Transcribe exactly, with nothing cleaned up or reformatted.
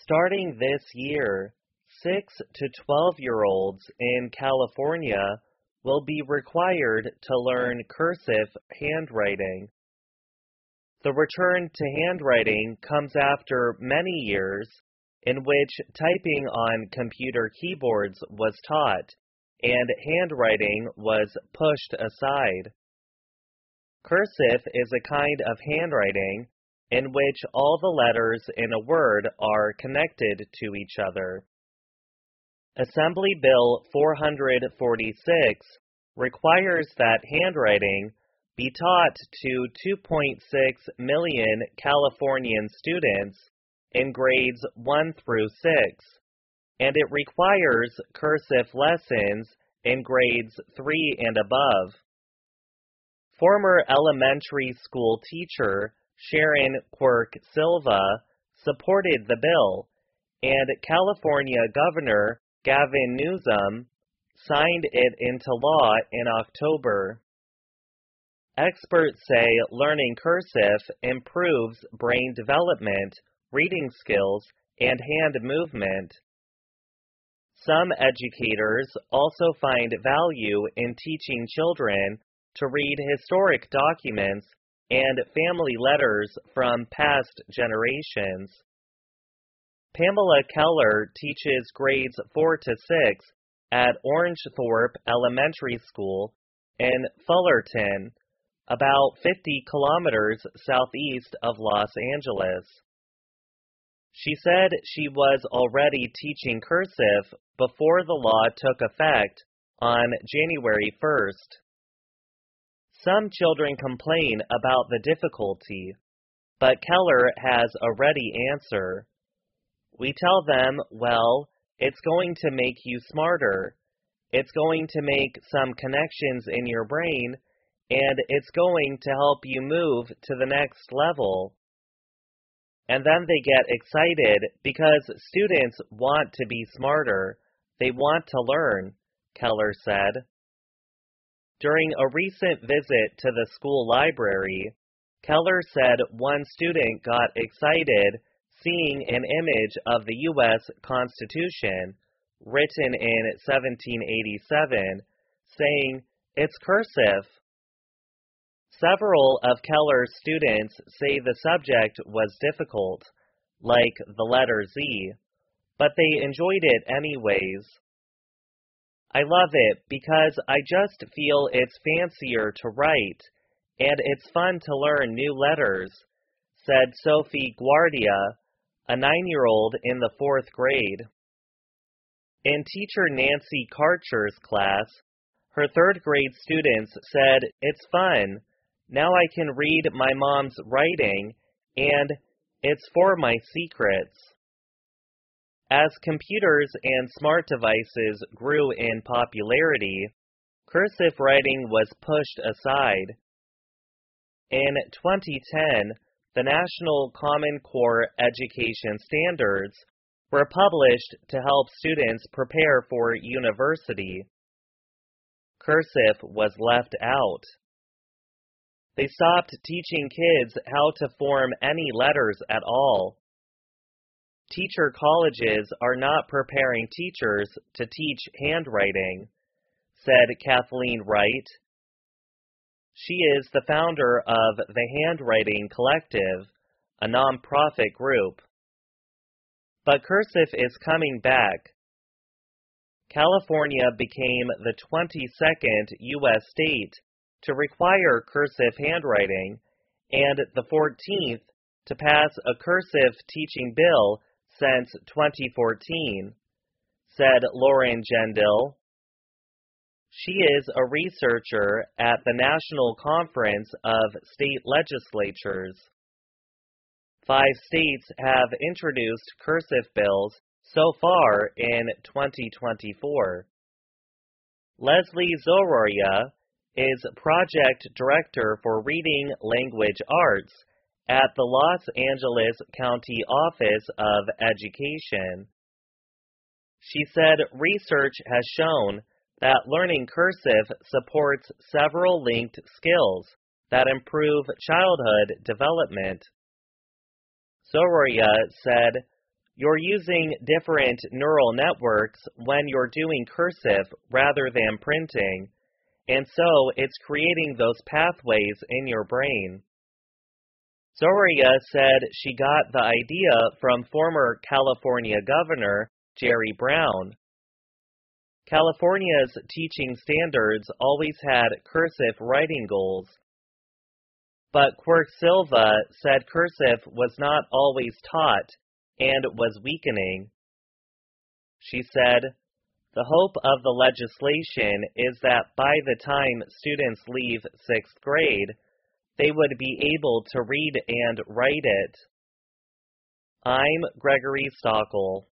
Starting this year, six to twelve-year-olds in California will be required to learn cursive handwriting. The return to handwriting comes after many years in which typing on computer keyboards was taught and handwriting was pushed aside. Cursive is a kind of handwriting in which all the letters in a word are connected to each other. Assembly Bill four forty-six requires that handwriting be taught to two point six million Californian students in grades one through six, and it requires cursive lessons in grades three and above. Former elementary school teacher Sharon Quirk Silva supported the bill, and California Governor Gavin Newsom signed it into law in October. Experts say learning cursive improves brain development, reading skills, and hand movement. Some educators also find value in teaching children to read historic documents and family letters from past generations. Pamela Keller teaches grades four to six at Orangethorpe Elementary School in Fullerton, about fifty kilometers southeast of Los Angeles. She said she was already teaching cursive before the law took effect on January first. Some children complain about the difficulty, but Keller has a ready answer. We tell them, well, it's going to make you smarter. It's going to make some connections in your brain, and it's going to help you move to the next level. And then they get excited because students want to be smarter. They want to learn, Keller said. During a recent visit to the school library, Keller said one student got excited seeing an image of the U S Constitution written in seventeen eighty-seven, saying, "It's cursive." Several of Keller's students say the subject was difficult, like the letter Z, but they enjoyed it anyways. I love it because I just feel it's fancier to write, and it's fun to learn new letters, said Sophie Guardia, a nine-year-old in the fourth grade. In teacher Nancy Karcher's class, her third-grade students said, "It's fun. Now I can read my mom's writing, and it's for my secrets." As computers and smart devices grew in popularity, cursive writing was pushed aside. In twenty ten, the National Common Core Education Standards were published to help students prepare for university. Cursive was left out. They stopped teaching kids how to form any letters at all. Teacher colleges are not preparing teachers to teach handwriting, said Kathleen Wright. She is the founder of the Handwriting Collective, a nonprofit group. But cursive is coming back. California became the twenty-second U S state to require cursive handwriting, and the fourteenth to pass a cursive teaching bill since twenty fourteen, said Lauren Gendil. She is a researcher at the National Conference of State Legislatures. Five states have introduced cursive bills so far in twenty twenty-four. Leslie Zoroya is Project Director for Reading Language Arts at the Los Angeles County Office of Education. She said research has shown that learning cursive supports several linked skills that improve childhood development. Zoroya said, You're using different neural networks when you're doing cursive rather than printing, and so it's creating those pathways in your brain. Zoria said she got the idea from former California Governor Jerry Brown. California's teaching standards always had cursive writing goals, but Quirk Silva said cursive was not always taught and was weakening. She said, "The hope of the legislation is that by the time students leave sixth grade, they would be able to read and write it." I'm Gregory Stockel.